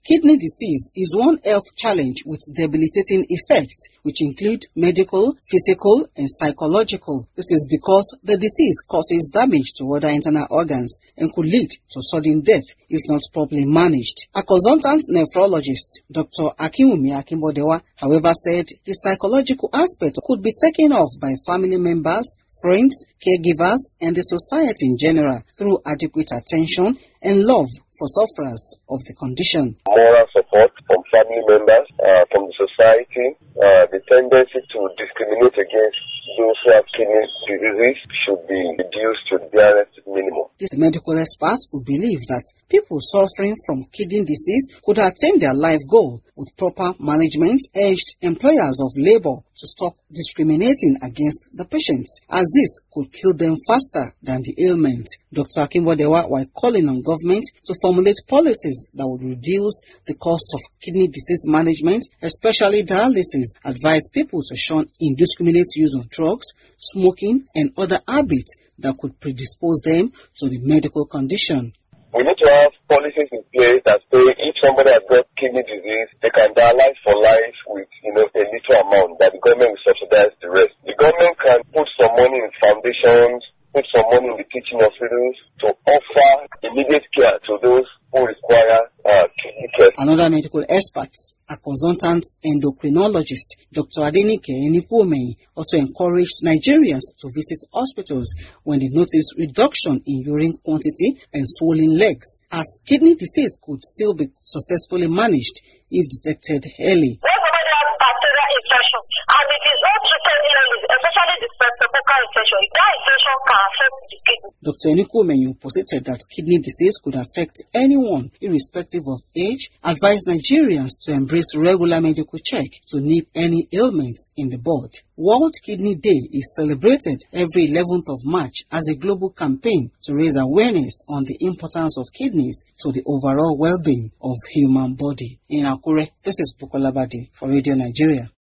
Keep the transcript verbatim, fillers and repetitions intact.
Kidney disease is one health challenge with debilitating effects, which include medical, physical, and psychological. This is because the disease causes damage to other internal organs and could lead to sudden death if not properly managed. A consultant nephrologist, Doctor Akinwumi Akinbodewa, however, said the psychological aspect could be taken off by family members, friends, caregivers, and the society in general through adequate attention and love for sufferers of the condition. Moral support from family members, uh, from the society, uh, the tendency to discriminate against those who have kidney disease should be reduced to the barest minimum. The medical experts who believe that people suffering from kidney disease could attain their life goal with proper management, urged employers of labor to stop discriminating against the patients, as this could kill them faster than the ailment. Doctor Akinbodewa, while calling on government to formulate policies that would reduce the cost of kidney disease management, especially dialysis, advised people to shun indiscriminate use of drugs, smoking, and other habits that could predispose them to the medical condition. We need to have policies in place that say if somebody has got kidney disease, they can dialyze for life with, you know, a little amount, that the government will subsidize the rest. The government can put some money in foundations, put some money in the teaching hospitals to offer immediate care to those who require uh, kidney care. Another medical expert, a consultant endocrinologist, Doctor Adenike Enikuomeyi, also encouraged Nigerians to visit hospitals when they notice reduction in urine quantity and swollen legs, as kidney disease could still be successfully managed if detected early. When somebody has bacterial infection and it is not treated early, especially the streptococcal infection, that infection can affect the kidney. Doctor Enikuomeyi posited that kidney disease could affect anyone, irrespective of age, advised Nigerians to embrace regular medical check to nip any ailments in the bud. World Kidney Day is celebrated every eleventh of March as a global campaign to raise awareness on the importance of kidneys to the overall well-being of human body. In Akure, this is Bukola Badi for Radio Nigeria.